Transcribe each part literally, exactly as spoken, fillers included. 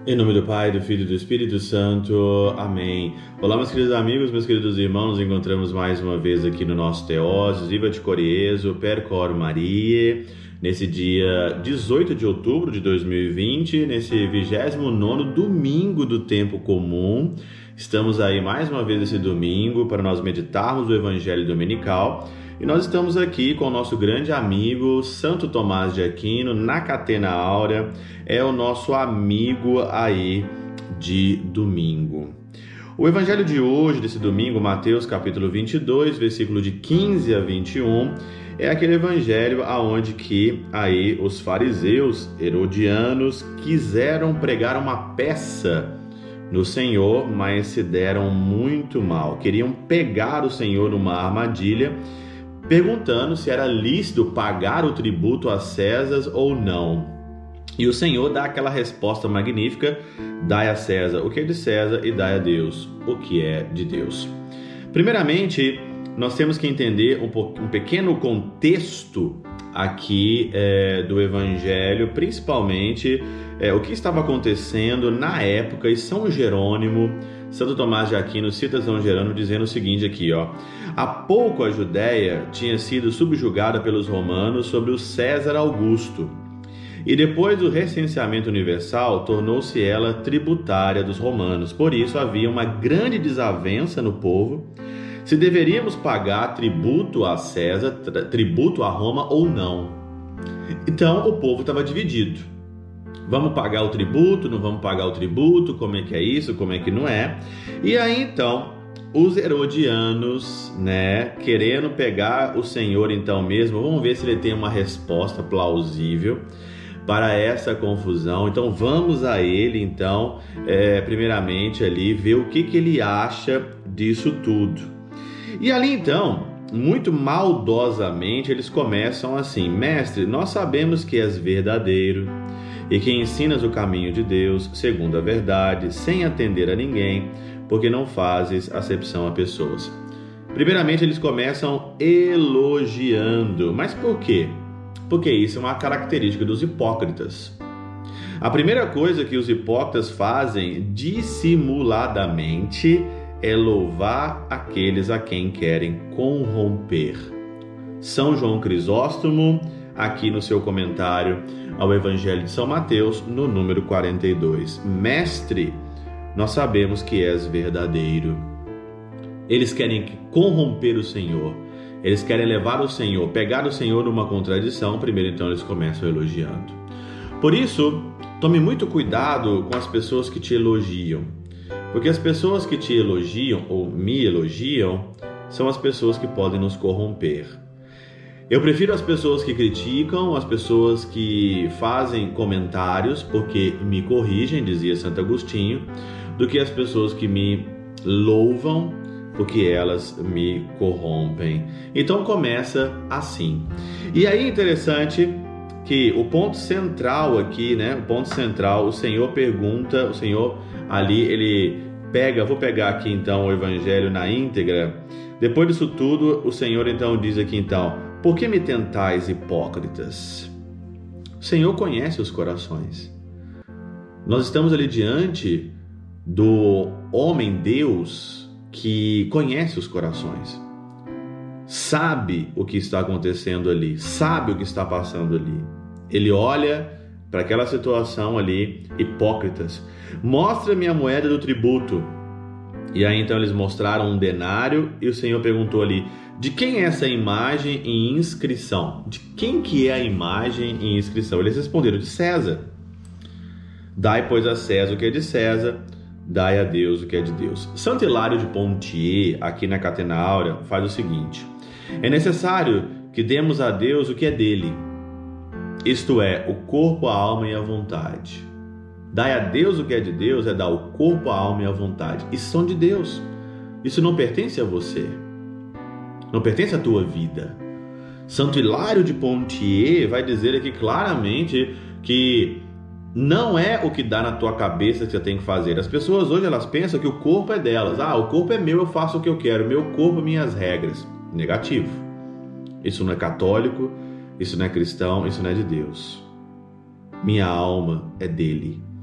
Em nome do Pai, do Filho e do Espírito Santo. Amém. Olá, meus queridos amigos, meus queridos irmãos. Nos encontramos mais uma vez aqui no nosso Teoses, Viva de Coriezo, Percor Maria, nesse dia dezoito de outubro de dois mil e vinte, nesse vigésimo nono domingo do tempo comum. Estamos aí mais uma vez esse domingo para nós meditarmos o Evangelho Dominical. E nós estamos aqui com o nosso grande amigo Santo Tomás de Aquino, na Catena Áurea, é o nosso amigo aí de domingo. O Evangelho de hoje, desse domingo, Mateus capítulo vinte e dois, versículo de quinze a vinte e um, é aquele Evangelho aonde que aí os fariseus herodianos quiseram pregar uma peça no Senhor, mas se deram muito mal. Queriam pegar o Senhor numa armadilha, perguntando se era lícito pagar o tributo a César ou não. E o Senhor dá aquela resposta magnífica: dai a César o que é de César e dai a Deus o que é de Deus. Primeiramente, nós temos que entender um, um pequeno contexto aqui é, do Evangelho, principalmente é, o que estava acontecendo na época. E São Jerônimo, Santo Tomás de Aquino cita São Jerônimo dizendo o seguinte aqui, ó: há pouco a Judéia tinha sido subjugada pelos romanos sobre o César Augusto, e depois do recenseamento universal tornou-se ela tributária dos romanos. Por isso havia uma grande desavença no povo se deveríamos pagar tributo a César, tributo a Roma ou não. Então o povo estava dividido. Vamos pagar o tributo, não vamos pagar o tributo, como é que é isso, como é que não é? E aí então, os herodianos, né, querendo pegar o Senhor então mesmo, vamos ver se ele tem uma resposta plausível para essa confusão. Então vamos a ele então, é, primeiramente ali, ver o que, que ele acha disso tudo. E ali então, muito maldosamente, eles começam assim: mestre, nós sabemos que és verdadeiro e que ensinas o caminho de Deus segundo a verdade, sem atender a ninguém, porque não fazes acepção a pessoas. Primeiramente, eles começam elogiando. Mas por quê? Porque isso é uma característica dos hipócritas. A primeira coisa que os hipócritas fazem dissimuladamente é louvar aqueles a quem querem corromper. São João Crisóstomo, aqui no seu comentário ao Evangelho de São Mateus, no número quarenta e dois. Mestre, nós sabemos que és verdadeiro. Eles querem corromper o Senhor. Eles querem levar o Senhor, pegar o Senhor numa contradição. Primeiro, então, eles começam elogiando. Por isso, tome muito cuidado com as pessoas que te elogiam. Porque as pessoas que te elogiam, ou me elogiam, são as pessoas que podem nos corromper. Eu prefiro as pessoas que criticam, as pessoas que fazem comentários porque me corrigem, dizia Santo Agostinho, do que as pessoas que me louvam porque elas me corrompem. Então começa assim. E aí é interessante que o ponto central aqui, né? O ponto central, o Senhor pergunta, o Senhor ali, ele pega, vou pegar aqui então o Evangelho na íntegra. Depois disso tudo, o Senhor então diz aqui então: por que me tentais, hipócritas? O Senhor conhece os corações. Nós estamos ali diante do homem Deus que conhece os corações. Sabe o que está acontecendo ali, sabe o que está passando ali. Ele olha para aquela situação ali: hipócritas, mostra-me a moeda do tributo. E aí então eles mostraram um denário e o Senhor perguntou ali: de quem é essa imagem e inscrição? De quem que é a imagem e inscrição? Eles responderam: de César. Dai, pois, a César o que é de César, dai a Deus o que é de Deus. Santo Hilário de Poitiers, aqui na Catena Áurea, faz o seguinte: é necessário que demos a Deus o que é dele, isto é, o corpo, a alma e a vontade. Dai a Deus o que é de Deus é dar o corpo, a alma e a vontade. Isso são de Deus. Isso não pertence a você. Não pertence à tua vida. Santo Hilário de Poitiers vai dizer aqui claramente que não é o que dá na tua cabeça que você tem que fazer. As pessoas hoje elas pensam que o corpo é delas. Ah, o corpo é meu, eu faço o que eu quero. Meu corpo, minhas regras. Negativo. Isso não é católico, isso não é cristão, isso não é de Deus. Minha alma é dele.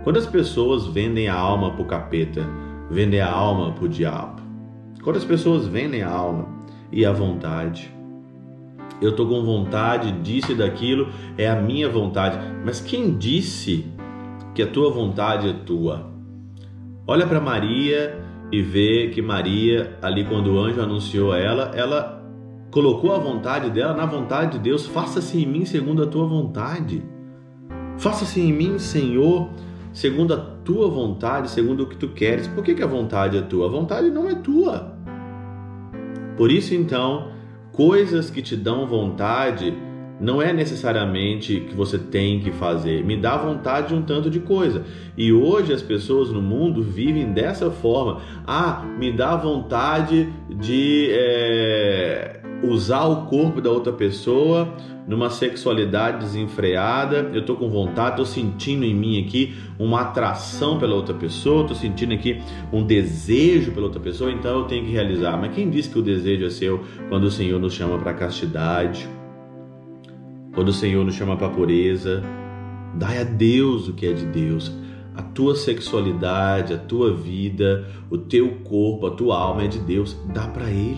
Quantas pessoas vendem a alma para o capeta, vendem a alma para o diabo? Quantas pessoas vendem a alma e a vontade? Eu estou com vontade disso e daquilo, é a minha vontade. Mas quem disse que a tua vontade é tua? Olha para Maria e vê que Maria, ali quando o anjo anunciou a ela, ela colocou a vontade dela na vontade de Deus. Faça-se em mim segundo a tua vontade. Faça-se em mim, Senhor, segundo a tua vontade, segundo o que tu queres. Por que que a vontade é tua? A vontade não é tua. Por isso, então, coisas que te dão vontade não é necessariamente que você tem que fazer. Me dá vontade de um tanto de coisa. E hoje as pessoas no mundo vivem dessa forma. Ah, me dá vontade de é, usar o corpo da outra pessoa numa sexualidade desenfreada. Eu tô com vontade, tô sentindo em mim aqui uma atração pela outra pessoa, tô sentindo aqui um desejo pela outra pessoa, então eu tenho que realizar. Mas quem disse que o desejo é seu quando o Senhor nos chama para castidade? Quando o Senhor nos chama para pureza? Dai a Deus o que é de Deus. A tua sexualidade, a tua vida, o teu corpo, a tua alma é de Deus. Dá para Ele.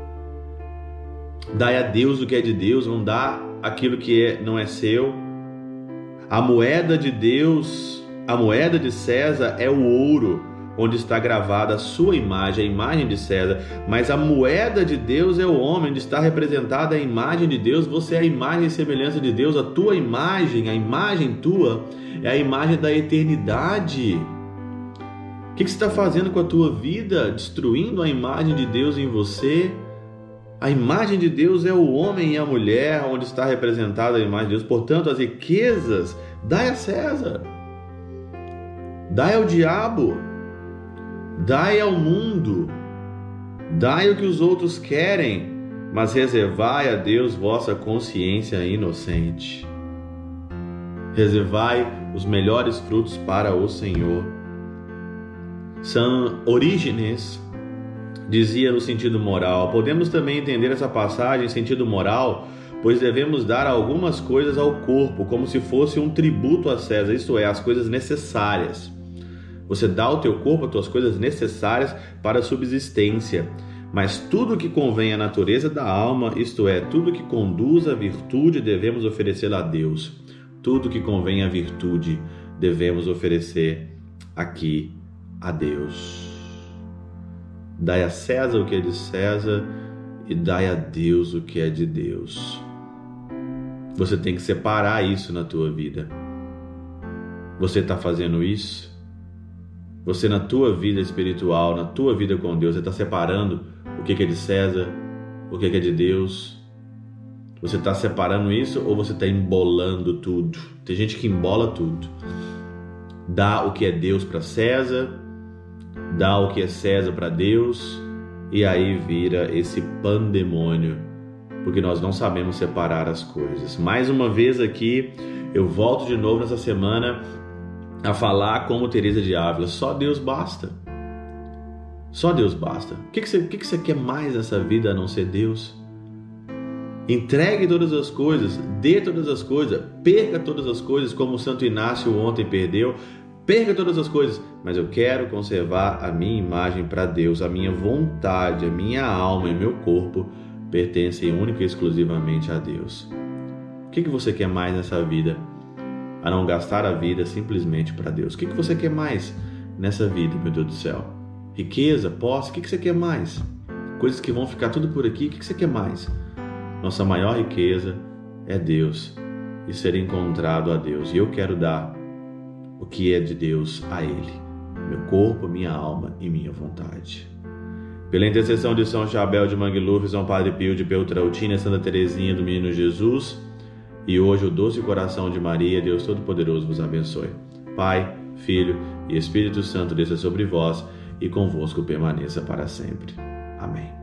Dai a Deus o que é de Deus, não dá aquilo que é, não é seu. A moeda de Deus, a moeda de César é o ouro, onde está gravada a sua imagem, a imagem de César. Mas a moeda de Deus é o homem, onde está representada a imagem de Deus. Você é a imagem e semelhança de Deus. A tua imagem, a imagem tua, é a imagem da eternidade. O que você está fazendo com a tua vida? Destruindo a imagem de Deus em você? A imagem de Deus é o homem e a mulher, onde está representada a imagem de Deus. Portanto, as riquezas, dai a César, dai ao diabo, dai ao mundo, dai o que os outros querem, mas reservai a Deus vossa consciência inocente. Reservai os melhores frutos para o Senhor. São Orígenes dizia no sentido moral. Podemos também entender essa passagem em sentido moral, pois devemos dar algumas coisas ao corpo, como se fosse um tributo a César, isto é, as coisas necessárias. Você dá ao teu corpo as tuas coisas necessárias para a subsistência, mas tudo que convém à natureza da alma, isto é, tudo que conduz à virtude, devemos oferecer a Deus. Tudo que convém à virtude, devemos oferecer aqui a Deus. Dai a César o que é de César e dai a Deus o que é de Deus. Você tem que separar isso na tua vida. Você está fazendo isso? Você na tua vida espiritual, na tua vida com Deus, você está separando o que é de César, o que é de Deus? Você está separando isso ou você está embolando tudo? Tem gente que embola tudo. Dá o que é Deus para César, dá o que é César para Deus, e aí vira esse pandemônio, porque nós não sabemos separar as coisas. Mais uma vez aqui, eu volto de novo nessa semana a falar como Teresa de Ávila: só Deus basta. Só Deus basta. O que, que, você, o que, que você quer mais nessa vida a não ser Deus? Entregue todas as coisas, dê todas as coisas, perca todas as coisas, como o Santo Inácio ontem perdeu. Perca todas as coisas, mas eu quero conservar a minha imagem para Deus. A minha vontade, a minha alma e meu corpo pertencem única e exclusivamente a Deus. O que, que você quer mais nessa vida? A não gastar a vida simplesmente para Deus. O que, que você quer mais nessa vida, meu Deus do céu? Riqueza, posse, o que, que você quer mais? Coisas que vão ficar tudo por aqui, o que, que você quer mais? Nossa maior riqueza é Deus e ser encontrado a Deus. E eu quero dar o que é de Deus a Ele, meu corpo, minha alma e minha vontade. Pela intercessão de São Chabel de Mangluf, São Padre Pio de Peltrautina, Santa Teresinha do Menino Jesus, e hoje o doce coração de Maria, Deus Todo-Poderoso vos abençoe. Pai, Filho e Espírito Santo desça sobre vós e convosco permaneça para sempre. Amém.